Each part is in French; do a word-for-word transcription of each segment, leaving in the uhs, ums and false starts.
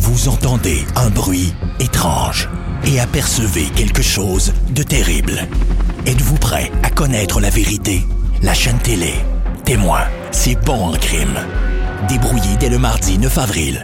Vous entendez un bruit étrange et apercevez quelque chose de terrible. Êtes-vous prêt à connaître la vérité? La chaîne télé Témoin, c'est bon en crime. Débrouillé dès le mardi neuf avril.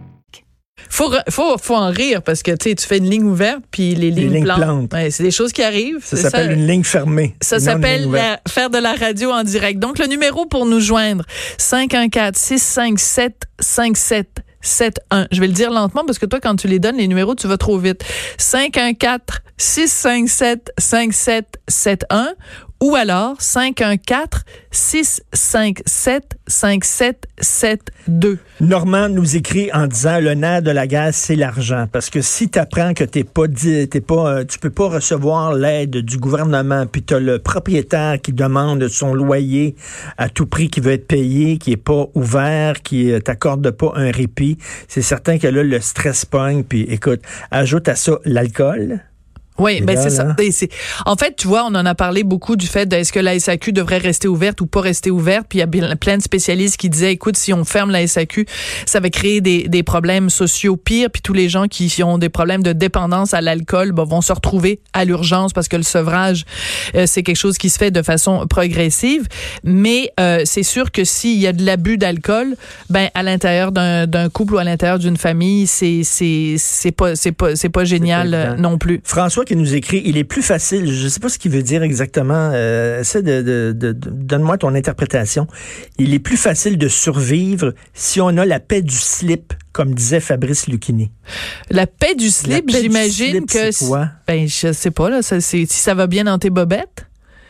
Faut, faut, faut en rire parce que tu fais une ligne ouverte puis les lignes, les lignes plantes. plantes. Ouais, c'est des choses qui arrivent. Ça s'appelle ça, une ligne fermée. Ça s'appelle la, faire de la radio en direct. Donc, le numéro pour nous joindre, cinq un quatre, six cinq sept, cinq sept sept un. Je vais le dire lentement parce que toi, quand tu les donnes, les numéros, tu vas trop vite. cinq un quatre, six cinq sept, cinq sept sept un ou alors cinq un quatre, six cinq sept, cinq sept sept deux. Normand nous écrit en disant le nerf de la guerre, c'est l'argent. Parce que si tu apprends que t'es pas, t'es pas, euh, tu peux pas recevoir l'aide du gouvernement, puis tu as le propriétaire qui demande son loyer à tout prix, qui veut être payé, qui est pas ouvert, qui t'accorde pas un répit, c'est certain que là, le stress pogne. Puis écoute, ajoute à ça l'alcool. Oui, ben là, c'est ça. là. Et c'est, en fait, tu vois, on en a parlé beaucoup du fait de est-ce que la S A Q devrait rester ouverte ou pas rester ouverte. Puis il y a plein de spécialistes qui disaient, écoute, si on ferme la S A Q, ça va créer des, des problèmes sociaux pires. Puis tous les gens qui ont des problèmes de dépendance à l'alcool ben, vont se retrouver à l'urgence parce que le sevrage, euh, c'est quelque chose qui se fait de façon progressive. Mais euh, c'est sûr que s'il y a de l'abus d'alcool, ben à l'intérieur d'un, d'un couple ou à l'intérieur d'une famille, c'est c'est c'est pas c'est pas c'est pas génial c'est pas non plus. François qui nous écrit, il est plus facile, je ne sais pas ce qu'il veut dire exactement, euh, essaie de, de, de, de donne-moi ton interprétation. Il est plus facile de survivre si on a la paix du slip, comme disait Fabrice Lucchini. La paix du slip, paix j'imagine du slip, que c'est quoi? Ben je sais pas là, ça, c'est, si ça va bien dans tes bobettes.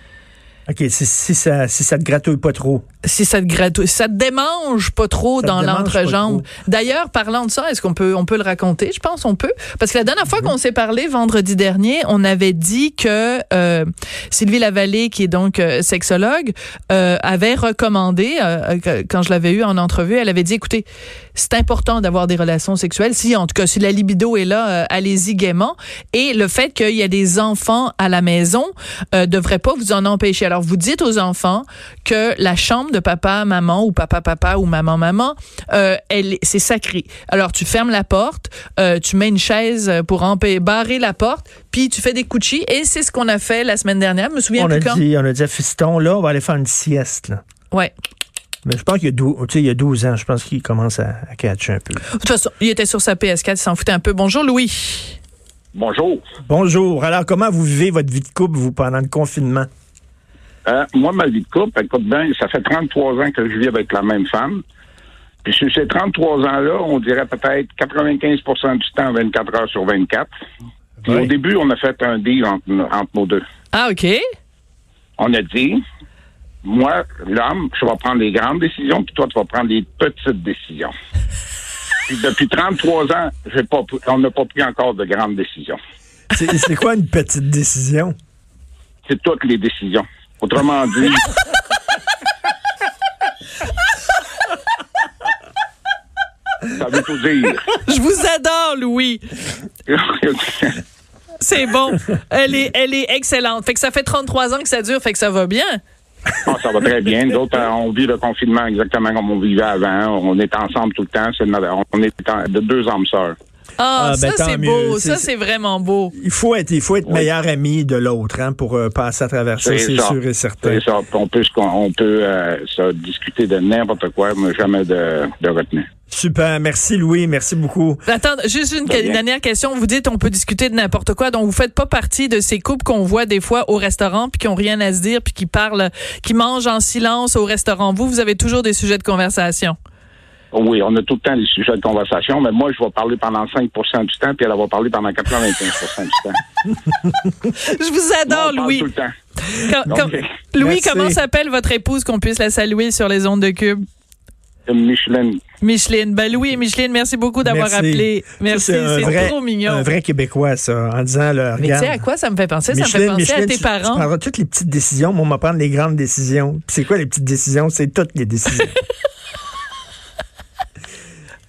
OK, si, si ça si ça te gratouille pas trop. Si ça te gratouille, ça te démange pas trop ça dans l'entrejambe. D'ailleurs, parlant de ça, est-ce qu'on peut on peut le raconter? Je pense on peut parce que la dernière fois mmh. qu'on s'est parlé vendredi dernier, on avait dit que euh, Sylvie Lavallée, qui est donc euh, sexologue, euh, avait recommandé euh, quand je l'avais eu en entrevue, elle avait dit écoutez, c'est important d'avoir des relations sexuelles. Si en tout cas si la libido est là, euh, allez-y gaiement. Et le fait qu'il y a des enfants à la maison euh, devrait pas vous en empêcher. Alors vous dites aux enfants que la chambre de papa, maman ou papa, papa ou maman, maman, euh, elle, c'est sacré. Alors, tu fermes la porte, euh, tu mets une chaise pour empê- barrer la porte, puis tu fais des couchis. Et c'est ce qu'on a fait la semaine dernière. Je me souviens on plus a quand. Dit, on a dit à Fiston, là, on va aller faire une sieste. Là. Ouais. Mais je pense qu'il y a douze, tu sais, il y a douze ans, je pense qu'il commence à, à catcher un peu. De toute façon, il était sur sa P S quatre, il s'en foutait un peu. Bonjour, Louis. Bonjour. Bonjour. Alors, comment vous vivez votre vie de couple, vous, pendant le confinement? Euh, moi, ma vie de couple, écoute bien, ça fait trente-trois ans que je vis avec la même femme. Puis sur ces trente-trois ans-là, on dirait peut-être quatre-vingt-quinze pour cent du temps, vingt-quatre heures sur vingt-quatre. Puis oui. Au début, on a fait un deal entre, entre nos deux. Ah, OK. On a dit, moi, l'homme, je vais prendre les grandes décisions, puis toi, tu vas prendre les petites décisions. Puis depuis trente-trois ans, j'ai pas, on n'a pas pris encore de grandes décisions. C'est, c'est quoi une petite décision? C'est toutes les décisions. Autrement dit... ça veut tout dire. Je vous adore, Louis. C'est bon. Elle est, elle est excellente. Fait que ça fait trente-trois ans que ça dure, fait que ça va bien. Oh, ça va très bien. Nous autres, on vit le confinement exactement comme on vivait avant. On est ensemble tout le temps. C'est notre, on est de deux âmes sœurs. Ah, ah ben, ça, c'est mieux. beau. C'est, ça, c'est vraiment beau. Il faut être, il faut être oui. meilleur ami de l'autre, hein, pour euh, passer à travers ça, c'est, c'est sûr et certain. C'est ça. On peut, on peut euh, ça, discuter de n'importe quoi, mais jamais de, de retenir. Super. Merci, Louis. Merci beaucoup. Attends, juste une que, dernière question. Vous dites on peut discuter de n'importe quoi. Donc, vous faites pas partie de ces couples qu'on voit des fois au restaurant puis qui ont rien à se dire puis qui parlent, qui mangent en silence au restaurant. Vous, vous avez toujours des sujets de conversation. Oui, on a tout le temps des sujets de conversation, mais moi, je vais parler pendant cinq pour cent du temps, puis elle va parler pendant quatre-vingt-quinze pour cent du temps. Je vous adore, moi, Louis. Tout le temps. Quand, quand, okay. Louis, merci. Comment s'appelle votre épouse qu'on puisse la saluer sur les ondes de Cube? Micheline. Micheline. Ben Louis et Micheline, merci beaucoup d'avoir merci. appelé. Merci, ça, c'est, c'est vrai, trop mignon. Un vrai Québécois, ça, en disant, là, mais tu sais à quoi ça me fait penser? Micheline, ça me fait penser Micheline, à tes tu, parents. Tu prendras toutes les petites décisions, moi, on va prendre les grandes décisions. Puis c'est quoi les petites décisions? C'est toutes les décisions.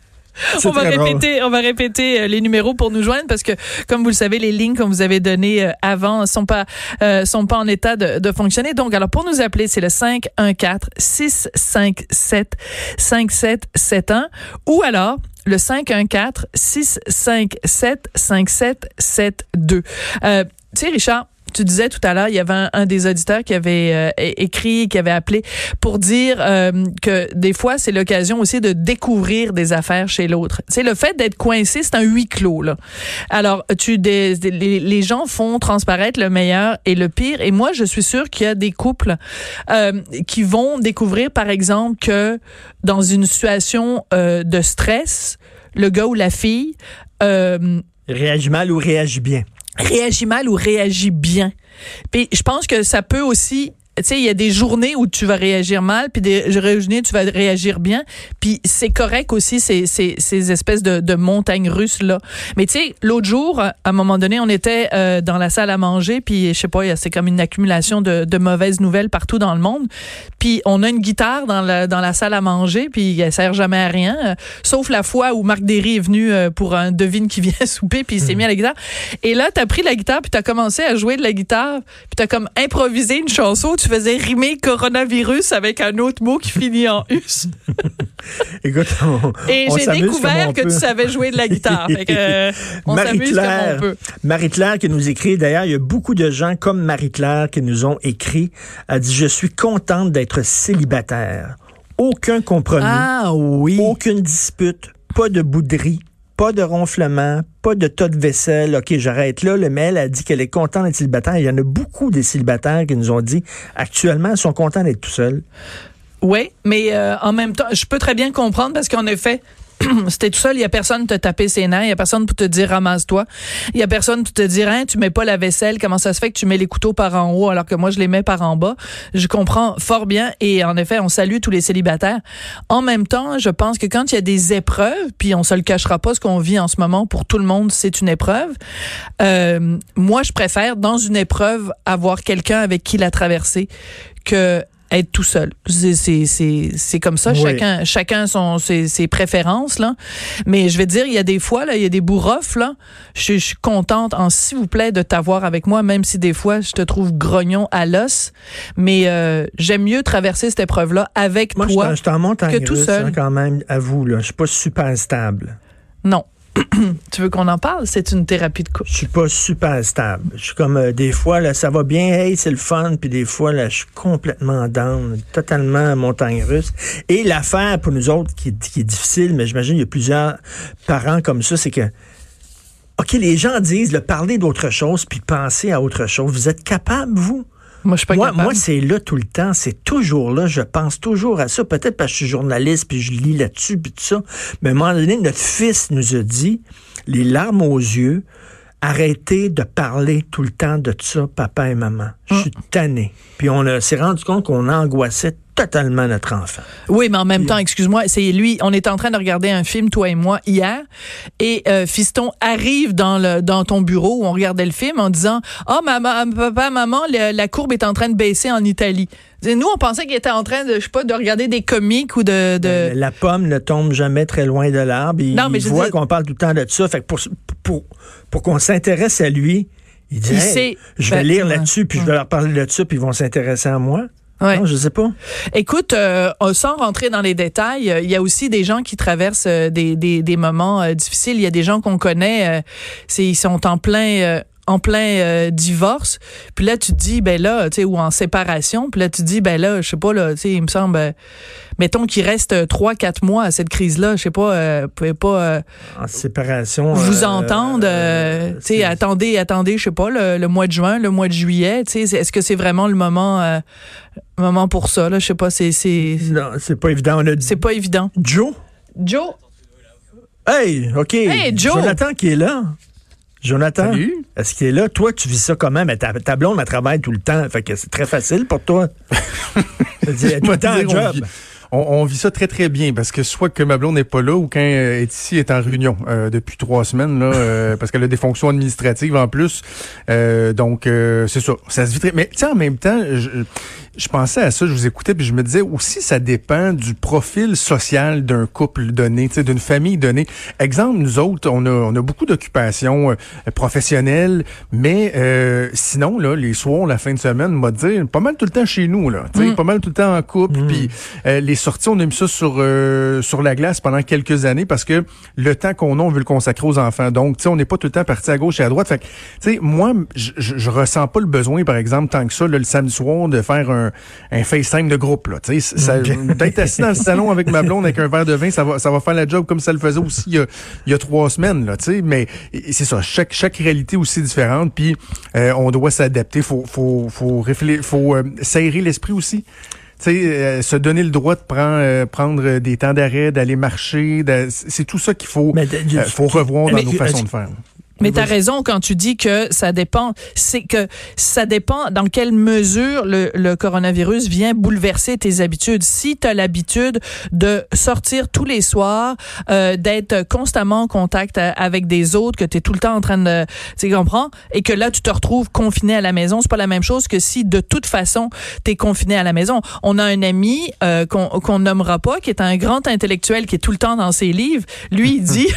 on va répéter, drôle. on va répéter les numéros pour nous joindre parce que, comme vous le savez, les lignes qu'on vous avait données avant sont pas euh, sont pas en état de, de fonctionner. Donc, alors pour nous appeler, c'est le cinq un quatre six cinq sept cinq sept sept un ou alors le cinq un quatre six cinq sept cinq sept sept deux. Euh, tu sais, Richard, tu disais tout à l'heure, il y avait un, un des auditeurs qui avait euh, écrit, qui avait appelé pour dire euh, que des fois, c'est l'occasion aussi de découvrir des affaires chez l'autre. Tu sais, le fait d'être coincé, c'est un huis clos, là. Alors, tu des, des, les, les gens font transparaître le meilleur et le pire. Et moi, je suis sûre qu'il y a des couples euh, qui vont découvrir, par exemple, que dans une situation euh, de stress, le gars ou la fille euh, réagit mal ou réagit bien. réagit mal ou réagit bien. Puis je pense que ça peut aussi, tu sais, il y a des journées où tu vas réagir mal, puis des journées où tu vas réagir bien, puis c'est correct aussi ces ces ces espèces de de montagnes russes là. Mais tu sais, l'autre jour, à un moment donné, on était euh, dans la salle à manger, puis je sais pas, c'est comme une accumulation de de mauvaises nouvelles partout dans le monde. Puis on a une guitare dans la dans la salle à manger, puis elle sert jamais à rien, euh, sauf la fois où Marc Derry est venu euh, pour un devine qui vient souper, puis il s'est mmh. mis à la guitare. Et là, t'as pris la guitare, puis t'as commencé à jouer de la guitare, puis t'as comme improvisé une chanson. Tu faisais rimer coronavirus avec un autre mot qui finit en us. Écoute, on, et on j'ai découvert que peut. tu savais jouer de la guitare. Fait que, euh, on s'amuse comme on peut. Marie-Claire qui nous écrit, d'ailleurs, il y a beaucoup de gens comme Marie-Claire qui nous ont écrit, a dit « Je suis contente d'être célibataire. Aucun compromis, ah, oui. aucune dispute, pas de bouderie. Pas de ronflement, pas de tas de vaisselle. OK, j'arrête là. Le mail a dit qu'elle est contente d'être célibataire. Il y en a beaucoup des célibataires qui nous ont dit actuellement, ils sont contents d'être tout seuls. Oui, mais euh, en même temps, je peux très bien comprendre parce qu'en effet, si t'es tout seul, il y a personne pour te taper ses nerfs, il y a personne pour te dire ramasse-toi, il y a personne pour te dire hein, tu mets pas la vaisselle, comment ça se fait que tu mets les couteaux par en haut alors que moi je les mets par en bas. Je comprends fort bien et en effet, on salue tous les célibataires. En même temps, je pense que quand il y a des épreuves, puis on se le cachera pas, ce qu'on vit en ce moment pour tout le monde, c'est une épreuve. Euh, moi, je préfère dans une épreuve avoir quelqu'un avec qui la traverser que être tout seul. C'est, c'est, c'est, c'est comme ça. Oui. Chacun, chacun son, ses, ses préférences, là. Mais je vais te dire, il y a des fois, là, il y a des bourrofs, là. Je, je suis contente, en s'il vous plaît, de t'avoir avec moi, même si des fois, je te trouve grognon à l'os. Mais, euh, j'aime mieux traverser cette épreuve-là avec moi, toi. Moi, je t'en monte en que tout seul. Hein, quand même, avoue, là. Je suis pas super stable. Non. Tu veux qu'on en parle? C'est une thérapie de couple. Je suis pas super stable. Je suis comme euh, des fois, là, ça va bien, hey, c'est le fun, puis des fois, là, je suis complètement down, totalement montagne russe. Et l'affaire pour nous autres qui, qui est difficile, mais j'imagine qu'il y a plusieurs parents comme ça, c'est que OK, les gens disent, le parler d'autre chose, puis penser à autre chose. Vous êtes capable, vous? Moi, je suis pas moi, capable. Moi, c'est là tout le temps. C'est toujours là. Je pense toujours à ça. Peut-être parce que je suis journaliste puis je lis là-dessus puis tout ça. Mais à un moment donné, notre fils nous a dit, les larmes aux yeux, arrêtez de parler tout le temps de ça, papa et maman. Je suis hum. tanné. Puis on a, s'est rendu compte qu'on angoissait totalement notre enfant. Oui, mais en même temps, excuse-moi, c'est lui, on était en train de regarder un film, toi et moi, hier, et euh, Fiston arrive dans le dans ton bureau où on regardait le film en disant « Ah, oh, maman, papa, maman, la, la courbe est en train de baisser en Italie. » Nous, on pensait qu'il était en train de, je sais pas, de regarder des comiques ou de... de... La pomme ne tombe jamais très loin de l'arbre. Il, non, mais il voit dis... qu'on parle tout le temps de ça. Fait que pour, pour, pour qu'on s'intéresse à lui, il dit il hey, sait, je vais ben, lire ouais, là-dessus, puis ouais. je vais leur parler de ça, puis ils vont s'intéresser à moi. Ouais. Non, je sais pas. Écoute, euh, sans rentrer dans les détails, il euh, y a aussi des gens qui traversent euh, des, des, des moments euh, difficiles. Il y a des gens qu'on connaît, euh, c'est, ils sont en plein... Euh, en plein euh, divorce, puis là tu te dis ben là, tu sais, ou en séparation, puis là tu te dis ben là, je sais pas là, tu sais, il me semble euh, mettons qu'il reste trois quatre mois à cette crise-là, je sais pas, euh, pouvez pas euh, en séparation vous euh, entendre, euh, tu sais, attendez, attendez, je sais pas, le, le mois de juin, le mois de juillet, tu sais, est-ce que c'est vraiment le moment euh, moment pour ça là, je sais pas, c'est c'est non, c'est pas évident, on a c'est pas évident. Joe, Joe, hey, ok, hey, Joe, Jonathan qui est là. Jonathan, salut. Est-ce qu'il est là? Toi, tu vis ça comment? Mais ta, ta blonde, elle travaille tout le temps. Fait que c'est très facile pour toi. C'est tout le temps un job. On, on vit ça très, très bien parce que soit que ma blonde n'est pas là ou quand elle est ici, elle est en réunion euh, depuis trois semaines, là, euh, parce qu'elle a des fonctions administratives en plus. Euh, donc, euh, c'est ça. Ça se vit très... Mais tu sais, en même temps, je, je pensais à ça, je vous écoutais, puis je me disais aussi, ça dépend du profil social d'un couple donné, tu sais, d'une famille donnée. Exemple, nous autres, on a, on a beaucoup d'occupations euh, professionnelles, mais euh, sinon, là, les soirs, la fin de semaine, on va dire, pas mal tout le temps chez nous, là, tu sais, mm. pas mal tout le temps en couple, mm. puis euh, les sorties, on a mis ça sur euh, sur la glace pendant quelques années parce que le temps qu'on a, on veut le consacrer aux enfants. Donc, tu sais, on n'est pas tout le temps parti à gauche et à droite. Fait que, tu sais, moi, je, je, je ressens pas le besoin, par exemple, tant que ça, là, le samedi soir, de faire un, un FaceTime de groupe, là. Tu sais, ça, d'être assis dans le salon avec ma blonde avec un verre de vin, ça va, ça va faire la job comme ça le faisait aussi il y a, il y a trois semaines, là. Tu sais, mais c'est ça. Chaque, chaque réalité aussi différente. Puis, euh, on doit s'adapter. Faut, faut, faut réfléchir, faut euh, s'aérer l'esprit aussi. Tu sais, euh, se donner le droit de prendre, euh, prendre des temps d'arrêt, d'aller marcher, de, c'est tout ça qu'il faut, mais, euh, faut revoir dans mais, nos façons de faire. Mais tu as raison quand tu dis que ça dépend, c'est que ça dépend dans quelle mesure le, le coronavirus vient bouleverser tes habitudes. Si tu as l'habitude de sortir tous les soirs, euh, d'être constamment en contact avec des autres, que tu es tout le temps en train de, tu comprends, et que là tu te retrouves confiné à la maison, c'est pas la même chose que si de toute façon tu es confiné à la maison. On a un ami euh, qu'on qu'on nommera pas, qui est un grand intellectuel qui est tout le temps dans ses livres. Lui, il dit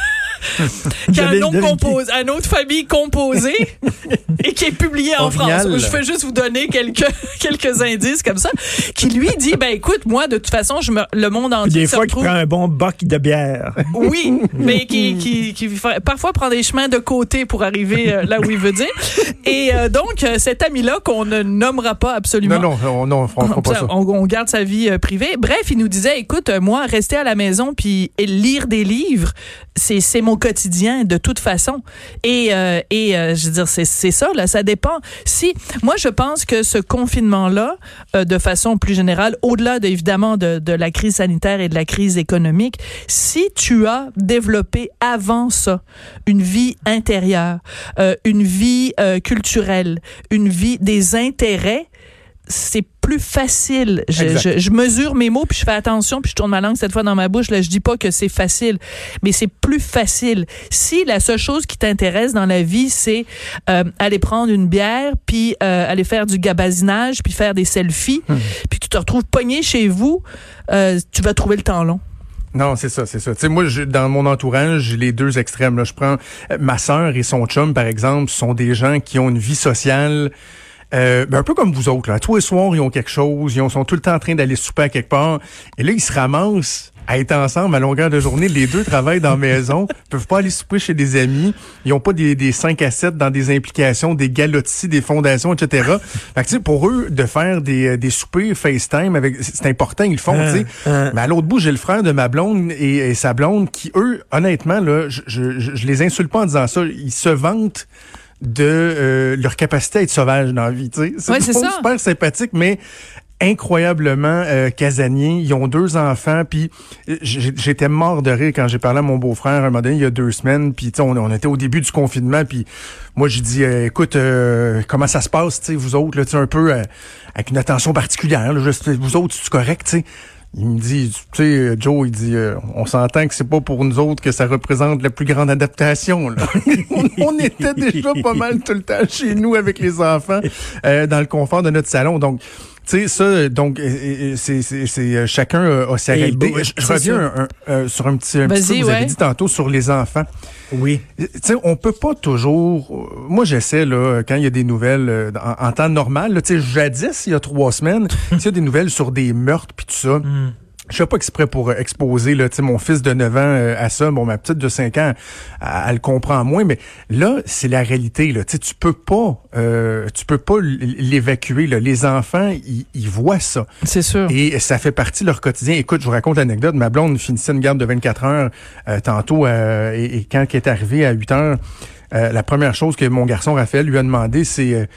qui a un nom composé, une autre famille composée et qui est publié en France. Je vais juste vous donner quelques quelques indices comme ça. Qui lui dit, ben écoute, moi de toute façon, je me, le monde entier des se fois retrouve... qu'il prend un bon boc de bière. Oui, mais qui qui, qui parfois prend des chemins de côté pour arriver euh, là où il veut dire. Et euh, donc euh, cet ami-là qu'on ne nommera pas absolument. Non non, on, non, on fera pas ça. On, on garde sa vie euh, privée. Bref, il nous disait, écoute, euh, moi rester à la maison puis lire des livres, c'est c'est mon quotidien de toute façon. Et euh, et euh, je veux dire, c'est c'est ça là, ça dépend. Si moi je pense que ce confinement là, euh, de façon plus générale, au-delà de, évidemment de de la crise sanitaire et de la crise économique, si tu as développé avant ça une vie intérieure, euh, une vie euh, culturelle, une vie des intérêts, c'est plus facile. Je, je, je mesure mes mots, puis je fais attention, puis je tourne ma langue cette fois dans ma bouche. Là, je dis pas que c'est facile, mais c'est plus facile. Si la seule chose qui t'intéresse dans la vie, c'est euh, aller prendre une bière, puis euh, aller faire du gabazinage, puis faire des selfies, hum. puis tu te retrouves pogné chez vous, euh, tu vas trouver le temps long. Non, c'est ça, c'est ça. Tu sais, moi, je, dans mon entourage, j'ai les deux extrêmes. Là, je prends euh, ma sœur et son chum, par exemple, sont des gens qui ont une vie sociale. Euh, ben un peu comme vous autres, là. Tous les soirs, ils ont quelque chose, ils ont, sont tout le temps en train d'aller souper à quelque part. Et là, ils se ramassent à être ensemble à longueur de journée. Les deux travaillent dans la maison, peuvent pas aller souper chez des amis. Ils ont pas des, des cinq à sept dans des implications, des galotis, des fondations, et cetera. Fait que, tu sais, pour eux, de faire des, des soupers FaceTime, avec, c'est important, ils le font, euh, tu sais. Euh. Mais à l'autre bout, j'ai le frère de ma blonde et, et sa blonde qui, eux, honnêtement, là, je, je, je, je les insulte pas en disant ça. Ils se vantent de euh, leur capacité à être sauvage dans la vie, tu sais. C'est, ouais, c'est ça. Super sympathique, mais incroyablement euh, casaniers. Ils ont deux enfants, puis j'étais mort de rire quand j'ai parlé à mon beau-frère un moment donné, il y a deux semaines, puis on, on était au début du confinement, puis moi j'ai dit euh, écoute, euh, comment ça se passe, tu sais, vous autres, là, tu sais, un peu euh, avec une attention particulière, là, juste, vous autres, c'est correct, tu sais. Il me dit, tu sais, Joe, il dit, euh, on s'entend que c'est pas pour nous autres que ça représente la plus grande adaptation, là. on, on était déjà pas mal tout le temps chez nous avec les enfants, euh, dans le confort de notre salon, donc tu sais, ça, donc, c'est, c'est, c'est chacun a sa réalité. Je, je reviens un, un, un, sur un petit, un petit truc que vous avez dit tantôt sur les enfants. Oui. Tu sais, on peut pas toujours... Moi, j'essaie, là, quand il y a des nouvelles en, en temps normal, tu sais, jadis, il y a trois semaines, s'il y a des nouvelles sur des meurtres puis tout ça... Mm. Je fais pas exprès pour exposer là, tu sais, mon fils de neuf ans euh, à ça. Bon, ma petite de cinq ans, elle, elle le comprend moins, mais là, c'est la réalité. Là, tu sais, tu peux pas, euh, tu peux pas l'évacuer. Là. Les enfants, ils, ils voient ça. C'est sûr. Et ça fait partie de leur quotidien. Écoute, je vous raconte l'anecdote. Ma blonde finissait une garde de vingt-quatre heures euh, tantôt, euh, et, et quand elle est arrivée à huit heures, euh, la première chose que mon garçon Raphaël lui a demandé, c'est euh,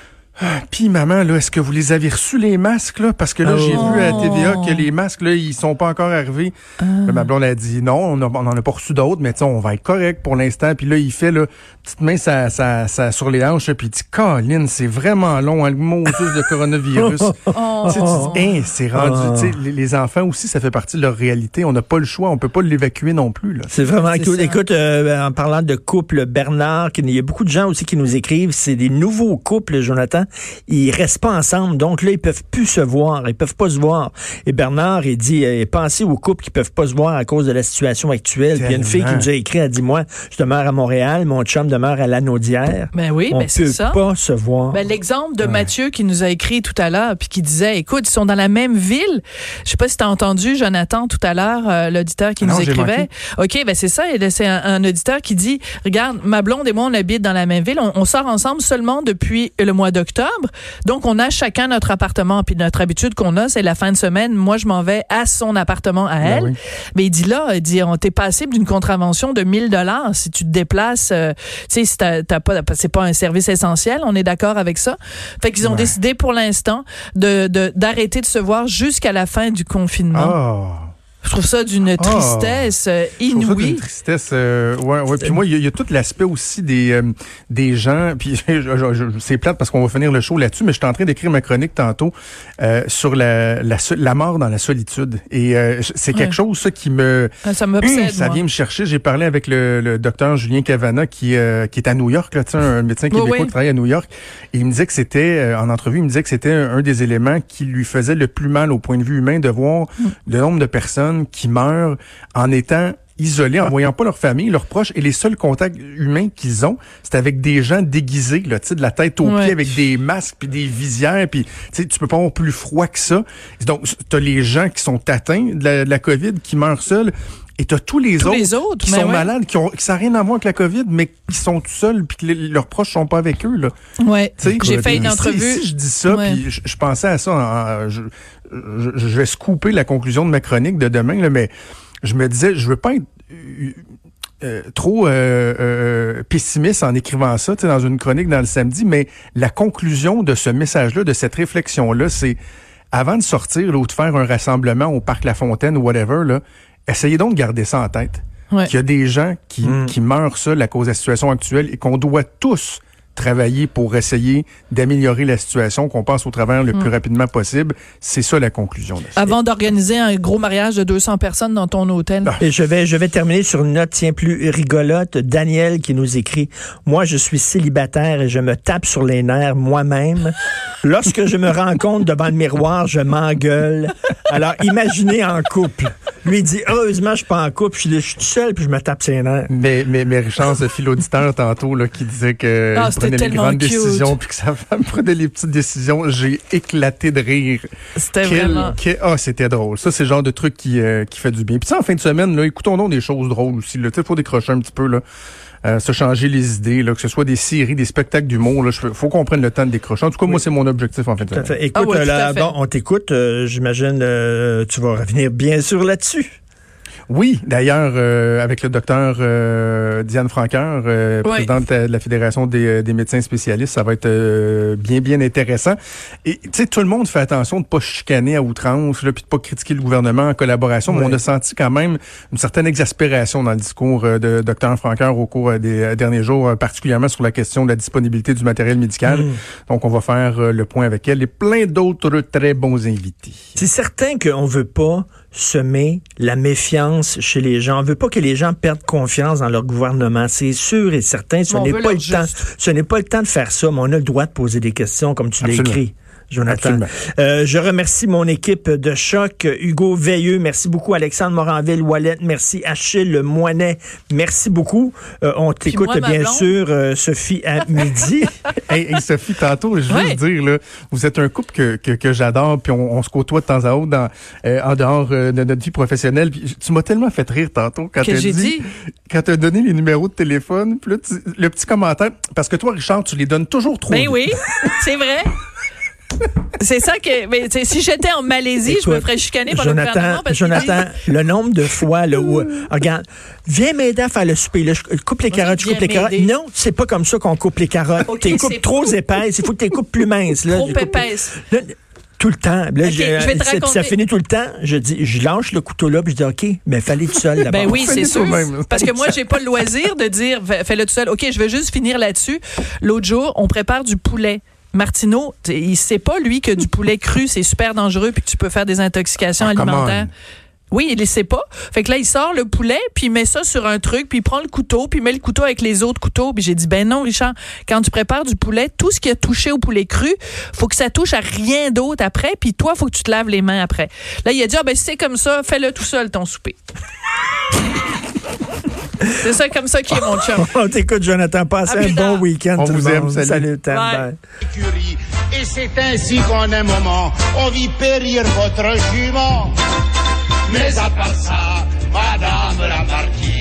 Ah, puis maman, là, est-ce que vous les avez reçus les masques là? Parce que là, oh. j'ai vu à T V A que les masques là, ils sont pas encore arrivés. Ah. Là, ma blonde a dit non, on, a, on en a pas reçu d'autres, mais tu sais, on va être correct pour l'instant. Puis là, il fait là, petite main ça, ça, ça sur les hanches, puis il dit Colin, c'est vraiment long, hein, le Moses de coronavirus. oh. Tu sais, tu dis, hey, c'est rendu. Oh. Tu sais, les, les enfants aussi, ça fait partie de leur réalité. On n'a pas le choix, on peut pas l'évacuer non plus. Là. C'est vraiment c'est cool. Ça. Écoute, euh, en parlant de couple, Bernard, il y a beaucoup de gens aussi qui nous écrivent. C'est des nouveaux couples, Jonathan. ils restent pas ensemble. Donc là, ils peuvent plus se voir. Ils peuvent pas se voir. Et Bernard, il dit, euh, pensez aux couples qui peuvent pas se voir à cause de la situation actuelle. Puis il y a une fille qui nous a écrit, elle dit, moi, je demeure à Montréal, mon chum demeure à Lanaudière. Ben oui, on ben c'est peut ça. pas se voir. Ben, l'exemple de ouais. Mathieu qui nous a écrit tout à l'heure, puis qui disait, écoute, ils sont dans la même ville. Je sais pas si tu as entendu, Jonathan, tout à l'heure, euh, l'auditeur qui Ah nous non, écrivait. OK, ben c'est ça. C'est un, un auditeur qui dit, regarde, ma blonde et moi, on habite dans la même ville. On, on sort ensemble seulement depuis le mois d'octobre. Donc, on a chacun notre appartement. Puis notre habitude qu'on a, c'est la fin de semaine. Moi, je m'en vais à son appartement à elle. Ben oui. Mais il dit là, il dit, on t'est passible d'une contravention de mille dollars si tu te déplaces. Euh, tu sais, si t'as, t'as pas, c'est pas un service essentiel. On est d'accord avec ça. Fait qu'ils ont ouais. décidé pour l'instant de, de, d'arrêter de se voir jusqu'à la fin du confinement. Oh. Je trouve ça d'une tristesse oh, inouïe. Je trouve ça d'une tristesse, euh, ouais, ouais. Puis moi, il y, y a tout l'aspect aussi des euh, des gens. Puis je, je, je, c'est plate parce qu'on va finir le show là-dessus, mais je suis en train d'écrire ma chronique tantôt euh, sur la, la la mort dans la solitude. Et euh, c'est quelque ouais. chose ça qui me ça m'obsède, ça moi. vient me chercher. J'ai parlé avec le, le docteur Julien Cavana qui euh, qui est à New York, là, tu sais, un médecin québécois oui, oui. qui travaille à New York. Et il me disait que c'était euh, en entrevue, il me disait que c'était un, un des éléments qui lui faisait le plus mal au point de vue humain de voir mm. le nombre de personnes qui meurent en étant isolés, en voyant pas leur famille, leurs proches, et les seuls contacts humains qu'ils ont, c'est avec des gens déguisés, là, tu sais, de la tête aux ouais. pieds, avec des masques puis des visières, puis tu sais, tu peux pas avoir plus froid que ça. Donc, t'as les gens qui sont atteints de la, de la COVID, qui meurent seuls, et t'as tous les tous autres, les autres qui sont ouais. malades, qui ont, qui ça n'a rien à voir avec la COVID, mais qui sont tout seuls, puis que les, leurs proches sont pas avec eux, là. Ouais. T'sais, j'ai fait une entrevue. Si, si je dis ça, ouais. puis je, je pensais à ça, en, je, je, je vais scooper la conclusion de ma chronique de demain, là, mais je me disais, je veux pas être euh, euh, trop euh, euh, pessimiste en écrivant ça, tu sais, dans une chronique dans le samedi, mais la conclusion de ce message-là, de cette réflexion-là, c'est avant de sortir là, ou de faire un rassemblement au Parc La Fontaine ou whatever, là, essayez donc de garder ça en tête. Ouais. Qu'il y a des gens qui, mmh. qui meurent seuls à cause de la situation actuelle et qu'on doit tous travailler pour essayer d'améliorer la situation, qu'on passe au travers le mmh. plus rapidement possible. C'est ça la conclusion. De ça. Avant d'organiser un gros mariage de deux cents personnes dans ton hôtel. Ah. Et je vais, je vais terminer sur une note tiens, plus rigolote. Daniel qui nous écrit « Moi, je suis célibataire et je me tape sur les nerfs moi-même. Lorsque je me rends compte devant le miroir, je m'engueule. Alors, imaginez en couple. » Lui, il dit « Heureusement, je suis pas en couple. Je suis, je suis tout seul puis je me tape ses nerfs. » Mais, mais, mais Richard, ce fil auditeur tantôt, là, qui disait que ah, il prenait les grandes cute. décisions puis que sa femme prenait les petites décisions, j'ai éclaté de rire. C'était Quel, vraiment... quel, ah, c'était drôle. Ça, c'est le genre de truc qui, euh, qui fait du bien. Puis ça, en fin de semaine, là, écoutons donc des choses drôles aussi. Il faut décrocher un petit peu, là. Euh, se changer les idées, là, que ce soit des séries, des spectacles d'humour. Il faut qu'on prenne le temps de décrocher. En tout cas, oui. moi, c'est mon objectif en fin de semaine. Écoute, ah ouais, là, bon, on t'écoute. Euh, j'imagine euh, tu vas revenir bien sûr là-dessus. Oui, d'ailleurs, euh, avec le docteur euh, Diane Franqueur, euh, oui. présidente de la Fédération des, des médecins spécialistes, ça va être euh, bien, bien intéressant. Et tu sais, tout le monde fait attention de pas chicaner à outrance, là, puis de pas critiquer le gouvernement en collaboration, oui. mais on a senti quand même une certaine exaspération dans le discours euh, de docteur Franqueur au cours des euh, derniers jours, euh, particulièrement sur la question de la disponibilité du matériel médical. Mmh. Donc, on va faire euh, le point avec elle et plein d'autres très bons invités. C'est certain qu'on veut pas semer la méfiance chez les gens. On veut pas que les gens perdent confiance dans leur gouvernement. C'est sûr et certain. Ce n'est pas le temps. Ce n'est pas le temps de faire ça, mais on a le droit de poser des questions comme tu l'as écrit. Jonathan. Euh, je remercie mon équipe de choc, Hugo Veilleux, merci beaucoup, Alexandre Moranville-Ouellette, merci Achille Moinet, merci beaucoup. Euh, on t'écoute moi, bien sûr, euh, Sophie, à midi. hey, hey, Sophie, tantôt, je veux ouais. dire, là, vous êtes un couple que, que, que j'adore, puis on, on se côtoie de temps à autre dans, euh, en dehors euh, de notre vie professionnelle. Puis, tu m'as tellement fait rire tantôt quand tu as dit, dit, quand tu as donné les numéros de téléphone, puis là, tu, le petit commentaire, parce que toi, Richard, tu les donnes toujours trop. Ben vite. Oui, c'est vrai. C'est ça que, mais si j'étais en Malaisie, écoute, je me ferais chicaner par Jonathan, le gouvernement. Parce Jonathan, dit... le nombre de fois là où, regarde, viens m'aider à faire le souper, là, je coupe les carottes, je coupe les carottes. Non, c'est pas comme ça qu'on coupe les carottes. Okay, t'es coupes trop épaisses, il faut que t'es coupes plus minces. Là, trop épaisses. Là, tout le temps. Là, okay, je, je vais te raconter. Ça finit tout le temps. Je dis, je lâche le couteau là, puis je dis, OK, mais fallait tout seul d'abord. Ben oui, c'est sûr. Même. Parce que moi, j'ai pas le loisir de dire, fais-le tout seul. OK, je vais juste finir là-dessus. L'autre jour, on prépare du poulet. Martineau, il sait pas, lui, que du poulet cru, c'est super dangereux puis que tu peux faire des intoxications ah, alimentaires. Oui, il ne sait pas. Fait que là, il sort le poulet, puis il met ça sur un truc, puis il prend le couteau, puis il met le couteau avec les autres couteaux. Puis j'ai dit, ben non, Richard, quand tu prépares du poulet, tout ce qui a touché au poulet cru, faut que ça touche à rien d'autre après, puis toi, faut que tu te laves les mains après. Là, il a dit, ah ben c'est comme ça, fais-le tout seul, ton souper. C'est ça, comme ça qui est mon chum. On t'écoute, Jonathan. Passez un bon week-end. On tout vous le aime. monde. Salut. Salut, Tam. Bye. Et c'est ainsi qu'en un moment, on vit périr votre jument. Mais à part ça, Madame la Marquise,